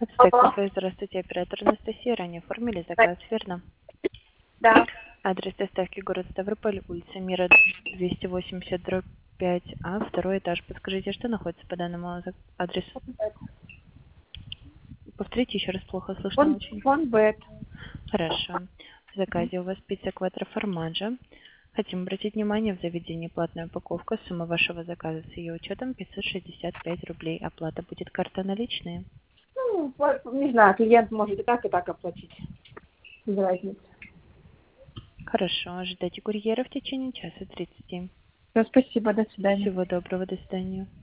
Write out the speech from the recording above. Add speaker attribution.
Speaker 1: Отстой
Speaker 2: Алло.
Speaker 1: кафе, здравствуйте, оператор Анастасия. Ранее оформили заказ, верно?
Speaker 2: Да.
Speaker 1: Адрес доставки город Ставрополь, улица Мира, 280/5А, второй этаж. Подскажите, что находится по данному адресу? Повторите еще раз, плохо слышно очень.
Speaker 2: Фон Бет.
Speaker 1: Хорошо. В заказе у вас пицца кватро формаджа. Хотим обратить внимание, в заведении платная упаковка. Сумма вашего заказа с ее учетом 565 рублей. Оплата будет карта наличные.
Speaker 2: Ну, не знаю, клиент может и так оплатить. Без разницы.
Speaker 1: Хорошо. Ожидайте курьера в течение часа 30.
Speaker 2: Все, спасибо, до свидания.
Speaker 1: Всего доброго, до свидания.